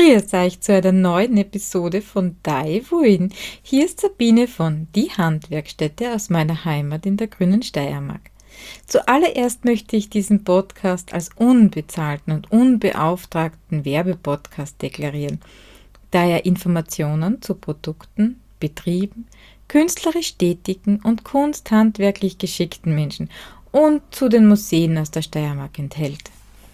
Grüß euch zu einer neuen Episode von Dai Wuin. Hier ist Sabine von Die Handwerkstätte aus meiner Heimat in der grünen Steiermark. Zuallererst möchte ich diesen Podcast als unbezahlten und unbeauftragten Werbepodcast deklarieren, da er Informationen zu Produkten, Betrieben, künstlerisch tätigen und kunsthandwerklich geschickten Menschen und zu den Museen aus der Steiermark enthält.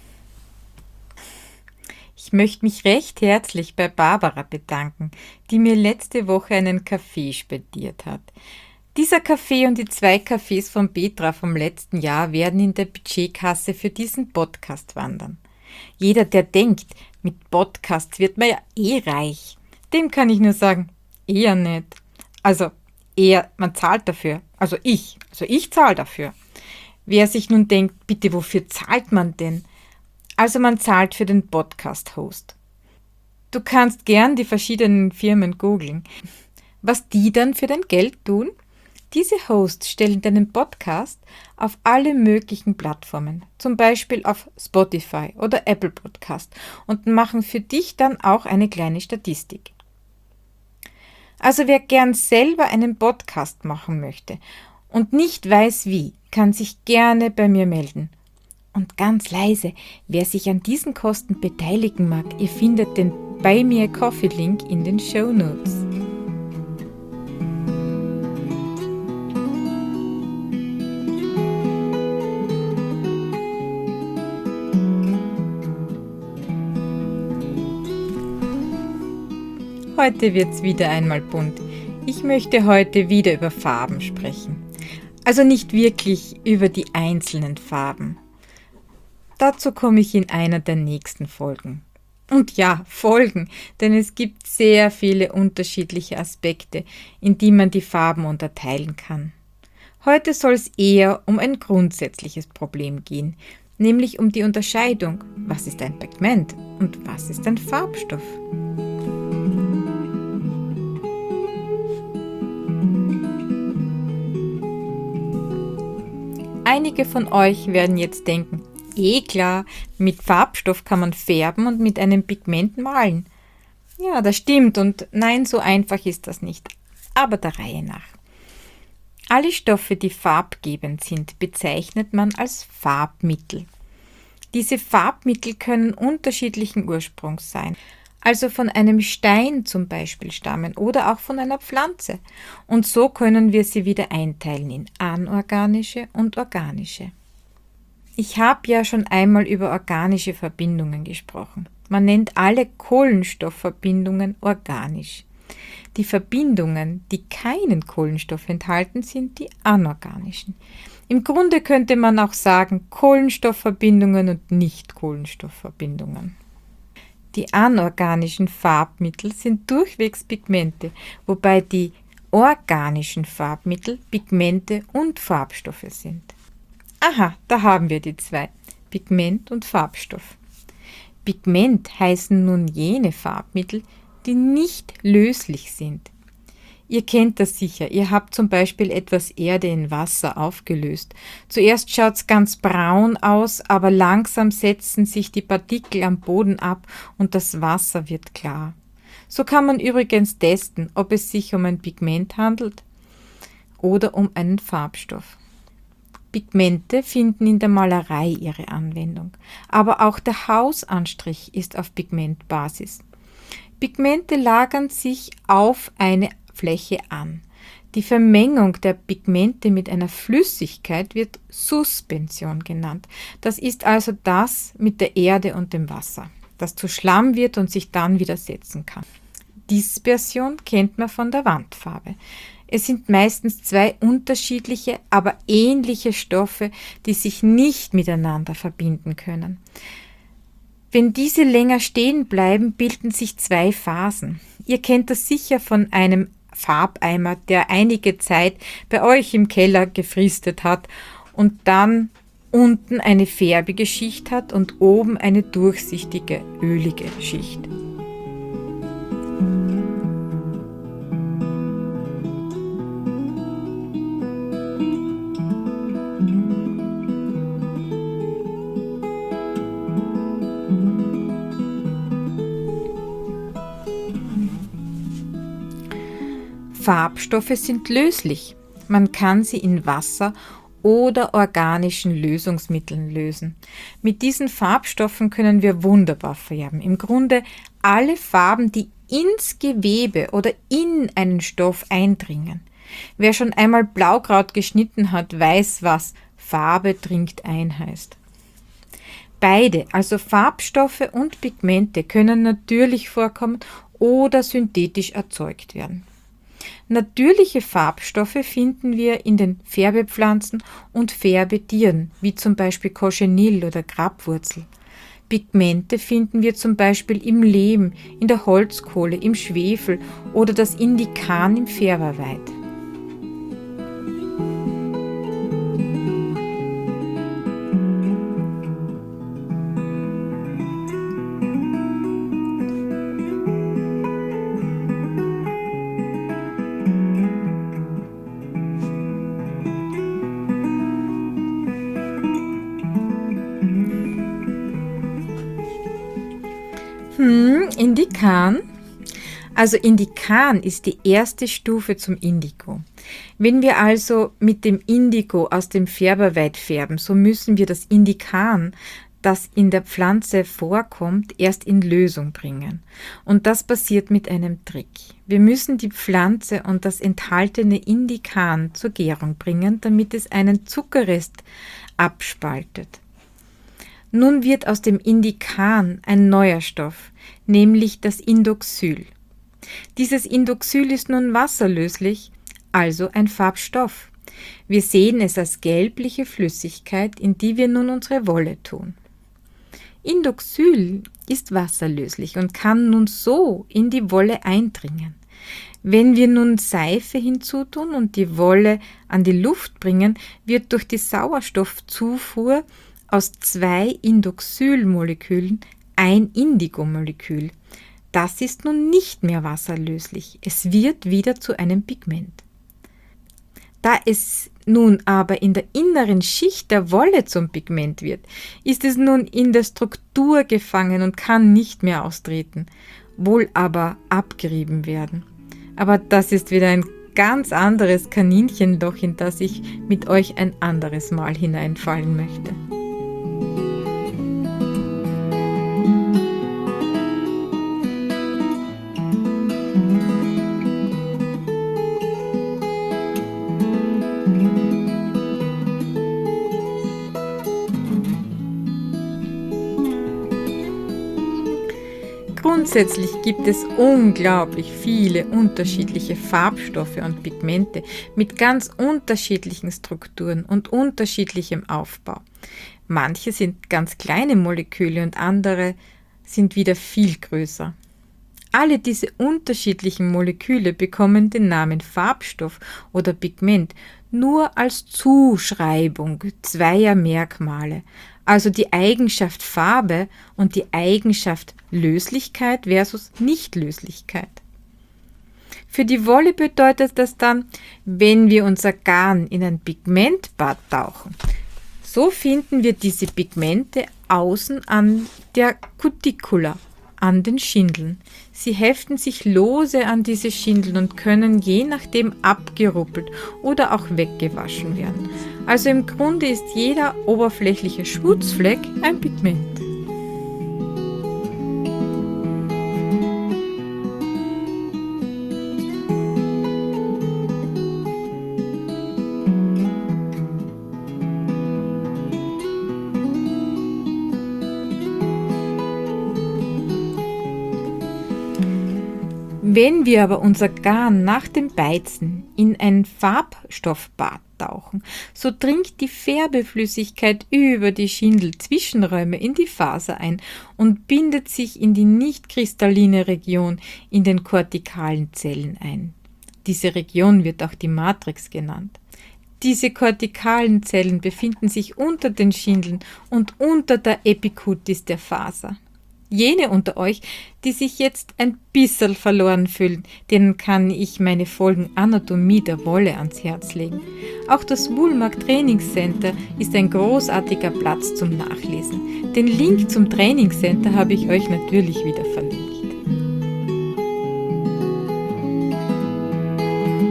Ich möchte mich recht herzlich bei Barbara bedanken, die mir letzte Woche einen Kaffee spendiert hat. Dieser Kaffee und die 2 Kaffees von Petra vom letzten Jahr werden in der Budgetkasse für diesen Podcast wandern. Jeder, der denkt, mit Podcasts wird man ja reich, dem kann ich nur sagen, eher nicht. Also eher, man zahlt dafür. Also ich zahle dafür. Wer sich nun denkt, bitte, wofür zahlt man denn? Also man zahlt für den Podcast-Host. Du kannst gern die verschiedenen Firmen googeln. Was die dann für dein Geld tun? Diese Hosts stellen deinen Podcast auf alle möglichen Plattformen, zum Beispiel auf Spotify oder Apple Podcast, und machen für dich dann auch eine kleine Statistik. Also wer gern selber einen Podcast machen möchte und nicht weiß wie, kann sich gerne bei mir melden. Und ganz leise, wer sich an diesen Kosten beteiligen mag, ihr findet den Buy Me a Coffee Link in den Shownotes. Heute wird's wieder einmal bunt. Ich möchte heute wieder über Farben sprechen. Also nicht wirklich über die einzelnen Farben. Dazu komme ich in einer der nächsten Folgen. Und ja, Folgen, denn es gibt sehr viele unterschiedliche Aspekte, in die man die Farben unterteilen kann. Heute soll es eher um ein grundsätzliches Problem gehen, nämlich um die Unterscheidung, was ist ein Pigment und was ist ein Farbstoff. Einige von euch werden jetzt denken, klar, mit Farbstoff kann man färben und mit einem Pigment malen. Ja, das stimmt und nein, so einfach ist das nicht. Aber der Reihe nach. Alle Stoffe, die farbgebend sind, bezeichnet man als Farbmittel. Diese Farbmittel können unterschiedlichen Ursprungs sein, also von einem Stein zum Beispiel stammen oder auch von einer Pflanze. Und so können wir sie wieder einteilen in anorganische und organische. Ich habe ja schon einmal über organische Verbindungen gesprochen. Man nennt alle Kohlenstoffverbindungen organisch. Die Verbindungen, die keinen Kohlenstoff enthalten, sind die anorganischen. Im Grunde könnte man auch sagen Kohlenstoffverbindungen und Nicht-Kohlenstoffverbindungen. Die anorganischen Farbmittel sind durchwegs Pigmente, wobei die organischen Farbmittel Pigmente und Farbstoffe sind. Aha, da haben wir die 2, Pigment und Farbstoff. Pigment heißen nun jene Farbmittel, die nicht löslich sind. Ihr kennt das sicher, ihr habt zum Beispiel etwas Erde in Wasser aufgelöst. Zuerst schaut es ganz braun aus, aber langsam setzen sich die Partikel am Boden ab und das Wasser wird klar. So kann man übrigens testen, ob es sich um ein Pigment handelt oder um einen Farbstoff. Pigmente finden in der Malerei ihre Anwendung, aber auch der Hausanstrich ist auf Pigmentbasis. Pigmente lagern sich auf eine Fläche an. Die Vermengung der Pigmente mit einer Flüssigkeit wird Suspension genannt. Das ist also das mit der Erde und dem Wasser, das zu Schlamm wird und sich dann wieder setzen kann. Dispersion kennt man von der Wandfarbe. Es sind meistens 2 unterschiedliche, aber ähnliche Stoffe, die sich nicht miteinander verbinden können. Wenn diese länger stehen bleiben, bilden sich 2 Phasen. Ihr kennt das sicher von einem Farbeimer, der einige Zeit bei euch im Keller gefristet hat und dann unten eine färbige Schicht hat und oben eine durchsichtige, ölige Schicht. Farbstoffe sind löslich. Man kann sie in Wasser oder organischen Lösungsmitteln lösen. Mit diesen Farbstoffen können wir wunderbar färben. Im Grunde alle Farben, die ins Gewebe oder in einen Stoff eindringen. Wer schon einmal Blaukraut geschnitten hat, weiß, was Farbe dringt ein heißt. Beide, also Farbstoffe und Pigmente, können natürlich vorkommen oder synthetisch erzeugt werden. Natürliche Farbstoffe finden wir in den Färbepflanzen und Färbetieren, wie zum Beispiel Cochineal oder Grabwurzel. Pigmente finden wir zum Beispiel im Lehm, in der Holzkohle, im Schwefel oder das Indikan im Färberweid. Indikan. Also Indikan ist die erste Stufe zum Indigo. Wenn wir also mit dem Indigo aus dem Färberweid färben, so müssen wir das Indikan, das in der Pflanze vorkommt, erst in Lösung bringen. Und das passiert mit einem Trick. Wir müssen die Pflanze und das enthaltene Indikan zur Gärung bringen, damit es einen Zuckerrest abspaltet. Nun wird aus dem Indikan ein neuer Stoff, nämlich das Indoxyl. Dieses Indoxyl ist nun wasserlöslich, also ein Farbstoff. Wir sehen es als gelbliche Flüssigkeit, in die wir nun unsere Wolle tun. Indoxyl ist wasserlöslich und kann nun so in die Wolle eindringen. Wenn wir nun Seife hinzutun und die Wolle an die Luft bringen, wird durch die Sauerstoffzufuhr aus 2 Indoxylmolekülen ein Indigomolekül. Das ist nun nicht mehr wasserlöslich. Es wird wieder zu einem Pigment. Da es nun aber in der inneren Schicht der Wolle zum Pigment wird, ist es nun in der Struktur gefangen und kann nicht mehr austreten, wohl aber abgerieben werden. Aber das ist wieder ein ganz anderes Kaninchenloch, in das ich mit euch ein anderes Mal hineinfallen möchte. Grundsätzlich gibt es unglaublich viele unterschiedliche Farbstoffe und Pigmente mit ganz unterschiedlichen Strukturen und unterschiedlichem Aufbau. Manche sind ganz kleine Moleküle und andere sind wieder viel größer. Alle diese unterschiedlichen Moleküle bekommen den Namen Farbstoff oder Pigment nur als Zuschreibung zweier Merkmale, also die Eigenschaft Farbe und die Eigenschaft Löslichkeit versus Nichtlöslichkeit. Für die Wolle bedeutet das dann, wenn wir unser Garn in ein Pigmentbad tauchen, so finden wir diese Pigmente außen an der Cuticula, an den Schindeln. Sie heften sich lose an diese Schindeln und können je nachdem abgeruppelt oder auch weggewaschen werden. Also im Grunde ist jeder oberflächliche Schmutzfleck ein Pigment. Wenn wir aber unser Garn nach dem Beizen in ein Farbstoffbad tauchen, so dringt die Färbeflüssigkeit über die Schindelzwischenräume in die Faser ein und bindet sich in die nicht kristalline Region in den kortikalen Zellen ein. Diese Region wird auch die Matrix genannt. Diese kortikalen Zellen befinden sich unter den Schindeln und unter der Epikutis der Faser. Jene unter euch, die sich jetzt ein bisschen verloren fühlen, denen kann ich meine Folgen Anatomie der Wolle ans Herz legen. Auch das Woolmark Trainingscenter ist ein großartiger Platz zum Nachlesen. Den Link zum Trainingscenter habe ich euch natürlich wieder verlinkt.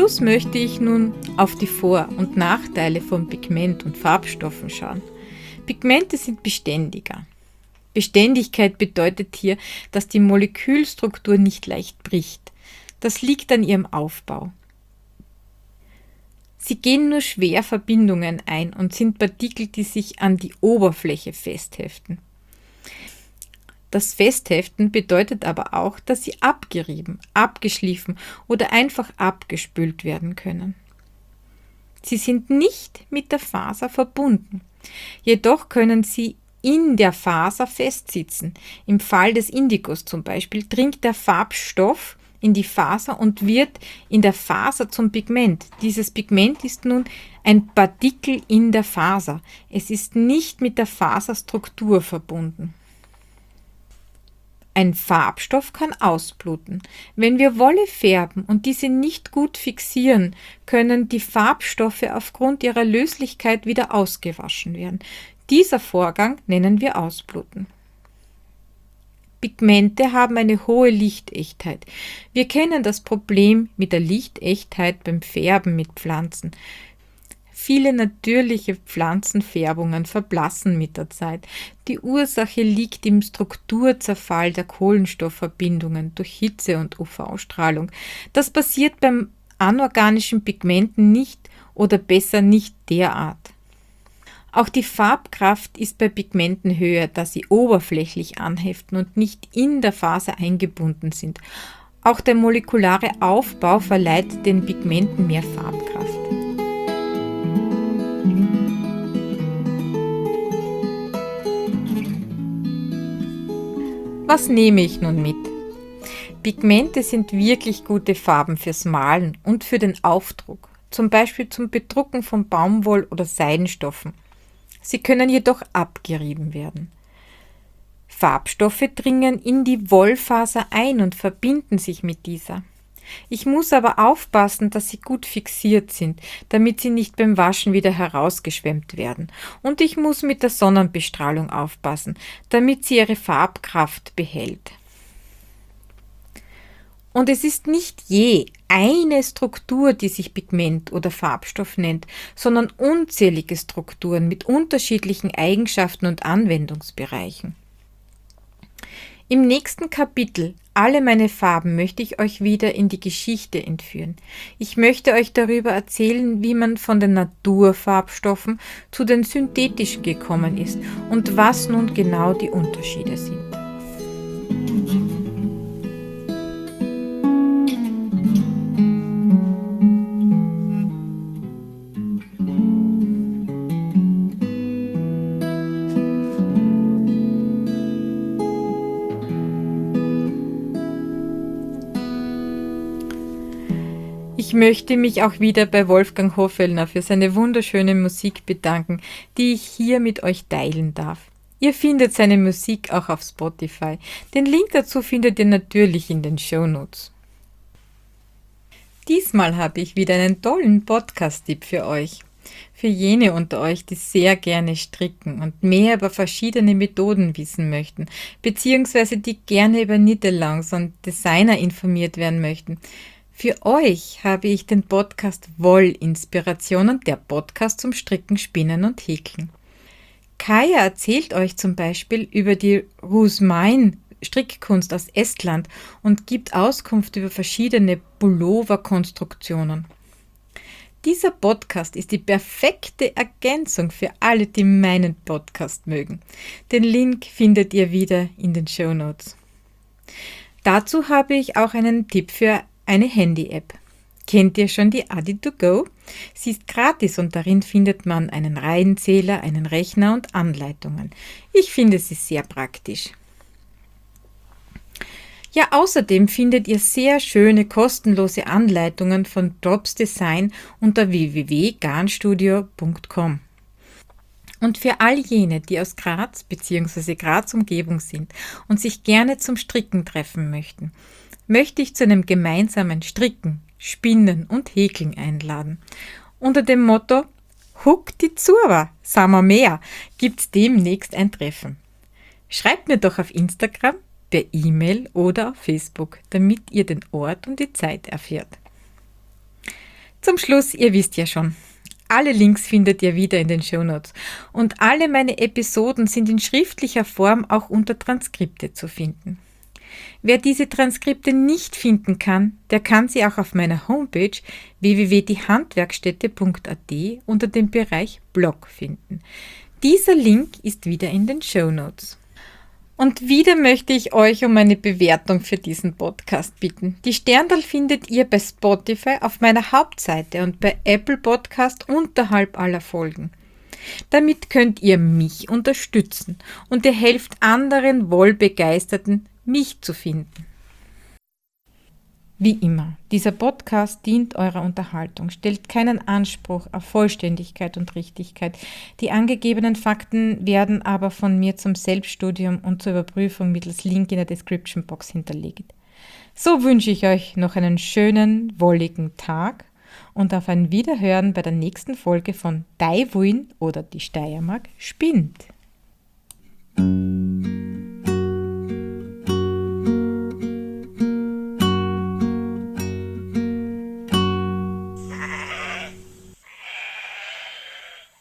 Schluss möchte ich nun auf die Vor- und Nachteile von Pigment und Farbstoffen schauen. Pigmente sind beständiger. Beständigkeit bedeutet hier, dass die Molekülstruktur nicht leicht bricht. Das liegt an ihrem Aufbau. Sie gehen nur schwer Verbindungen ein und sind Partikel, die sich an die Oberfläche festheften. Das Festheften bedeutet aber auch, dass sie abgerieben, abgeschliffen oder einfach abgespült werden können. Sie sind nicht mit der Faser verbunden. Jedoch können sie in der Faser festsitzen. Im Fall des Indigos zum Beispiel dringt der Farbstoff in die Faser und wird in der Faser zum Pigment. Dieses Pigment ist nun ein Partikel in der Faser. Es ist nicht mit der Faserstruktur verbunden. Ein Farbstoff kann ausbluten. Wenn wir Wolle färben und diese nicht gut fixieren, können die Farbstoffe aufgrund ihrer Löslichkeit wieder ausgewaschen werden. Dieser Vorgang nennen wir Ausbluten. Pigmente haben eine hohe Lichtechtheit. Wir kennen das Problem mit der Lichtechtheit beim Färben mit Pflanzen. Viele natürliche Pflanzenfärbungen verblassen mit der Zeit. Die Ursache liegt im Strukturzerfall der Kohlenstoffverbindungen durch Hitze und UV-Strahlung. Das passiert beim anorganischen Pigmenten nicht oder besser nicht derart. Auch die Farbkraft ist bei Pigmenten höher, da sie oberflächlich anheften und nicht in der Faser eingebunden sind. Auch der molekulare Aufbau verleiht den Pigmenten mehr Farbkraft. Was nehme ich nun mit? Pigmente sind wirklich gute Farben fürs Malen und für den Aufdruck, zum Beispiel zum Bedrucken von Baumwoll- oder Seidenstoffen. Sie können jedoch abgerieben werden. Farbstoffe dringen in die Wollfaser ein und verbinden sich mit dieser. Ich muss aber aufpassen, dass sie gut fixiert sind, damit sie nicht beim Waschen wieder herausgeschwemmt werden. Und ich muss mit der Sonnenbestrahlung aufpassen, damit sie ihre Farbkraft behält. Und es ist nicht je eine Struktur, die sich Pigment oder Farbstoff nennt, sondern unzählige Strukturen mit unterschiedlichen Eigenschaften und Anwendungsbereichen. Im nächsten Kapitel Alle meine Farben möchte ich euch wieder in die Geschichte entführen. Ich möchte euch darüber erzählen, wie man von den Naturfarbstoffen zu den synthetischen gekommen ist und was nun genau die Unterschiede sind. Ich möchte mich auch wieder bei Wolfgang Hoffellner für seine wunderschöne Musik bedanken, die ich hier mit euch teilen darf. Ihr findet seine Musik auch auf Spotify. Den Link dazu findet ihr natürlich in den Shownotes. Diesmal habe ich wieder einen tollen Podcast-Tipp für euch. Für jene unter euch, die sehr gerne stricken und mehr über verschiedene Methoden wissen möchten, beziehungsweise die gerne über Knit-alongs und Designer informiert werden möchten. Für euch habe ich den Podcast Wollinspirationen, der Podcast zum Stricken, Spinnen und Häkeln. Kaya erzählt euch zum Beispiel über die Rusmain Strickkunst aus Estland und gibt Auskunft über verschiedene Pullover-Konstruktionen. Dieser Podcast ist die perfekte Ergänzung für alle, die meinen Podcast mögen. Den Link findet ihr wieder in den Shownotes. Dazu habe ich auch einen Tipp für eine Handy-App. Kennt ihr schon die Adi2Go? Sie ist gratis und darin findet man einen Reihenzähler, einen Rechner und Anleitungen. Ich finde sie sehr praktisch. Ja, außerdem findet ihr sehr schöne kostenlose Anleitungen von Drops Design unter www.garnstudio.com. Und für all jene, die aus Graz bzw. Graz Umgebung sind und sich gerne zum Stricken treffen möchten, möchte ich zu einem gemeinsamen Stricken, Spinnen und Häkeln einladen. Unter dem Motto Huck die Zura, sagen wir mehr, gibt's demnächst ein Treffen. Schreibt mir doch auf Instagram, per E-Mail oder auf Facebook, damit ihr den Ort und die Zeit erfährt. Zum Schluss, ihr wisst ja schon, alle Links findet ihr wieder in den Shownotes und alle meine Episoden sind in schriftlicher Form auch unter Transkripte zu finden. Wer diese Transkripte nicht finden kann, der kann sie auch auf meiner Homepage www.diehandwerkstätte.at unter dem Bereich Blog finden. Dieser Link ist wieder in den Shownotes. Und wieder möchte ich euch um eine Bewertung für diesen Podcast bitten. Die Sterndal findet ihr bei Spotify auf meiner Hauptseite und bei Apple Podcast unterhalb aller Folgen. Damit könnt ihr mich unterstützen und ihr helft anderen Wollbegeisterten, mich zu finden. Wie immer, dieser Podcast dient eurer Unterhaltung, stellt keinen Anspruch auf Vollständigkeit und Richtigkeit. Die angegebenen Fakten werden aber von mir zum Selbststudium und zur Überprüfung mittels Link in der Description Box hinterlegt. So wünsche ich euch noch einen schönen, wolligen Tag und auf ein Wiederhören bei der nächsten Folge von Daiwuin oder die Steiermark spinnt.